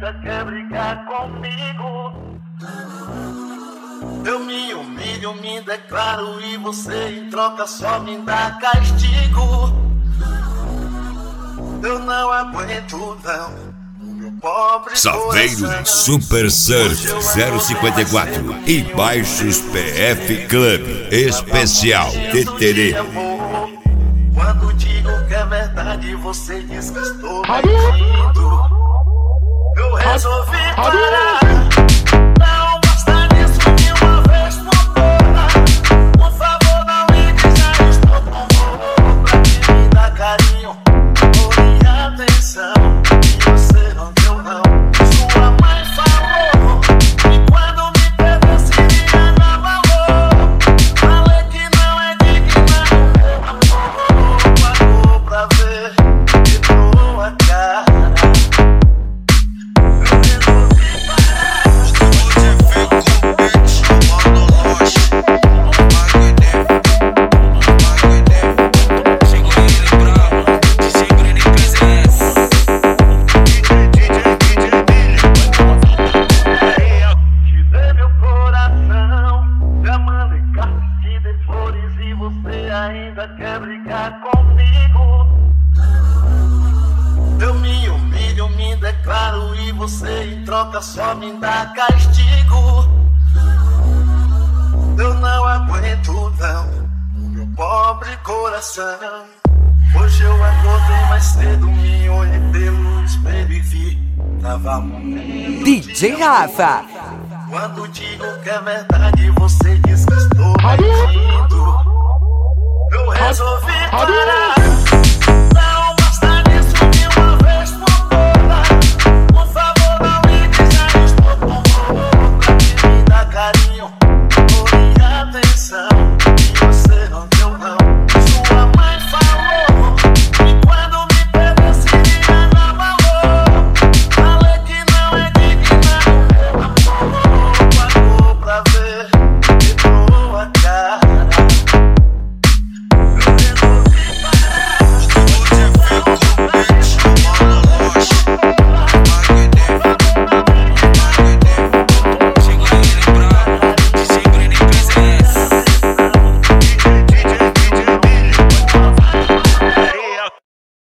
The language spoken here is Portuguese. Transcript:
ainda quer brigar comigo. Eu me humilho, me declaro e você em troca só me dá castigo. Eu não aguento não. Saveiro Super Surf 054 e Baixos PF Club Especial Teterê. Quando digo que é verdade, você diz que estou mentindo. Eu resolvi parar. Não basta nisso de uma vez por todas. Por favor, não ligue, já estou com amor pra que me dá carinho ou atenção. E você não deu não. Sua mãe falou que quando me perdeu seria dar valor. Falei que não é digna do meu amor. Pagou pra ver, quebrou a cara. Ainda quer brigar comigo. Eu me humilho, me declaro e você em troca só me dá castigo. Eu não aguento não, meu pobre coração. Hoje eu acordei mais cedo, me olhei pelo espelho e vi, tava morrendo. DJ Rafa. Quando digo que é verdade, você diz que estou mentindo. Eu resolvi parar. Não basta nisso de uma vez por todas. Por favor, não ligue, já estou com amor pra que me dá carinho ou atenção.